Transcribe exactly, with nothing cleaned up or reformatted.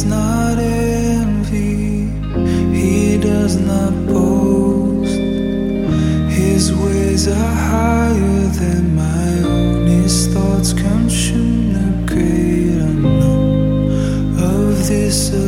does not envy, he does not boast. His ways are higher than my own, his thoughts communicate unknown. Of this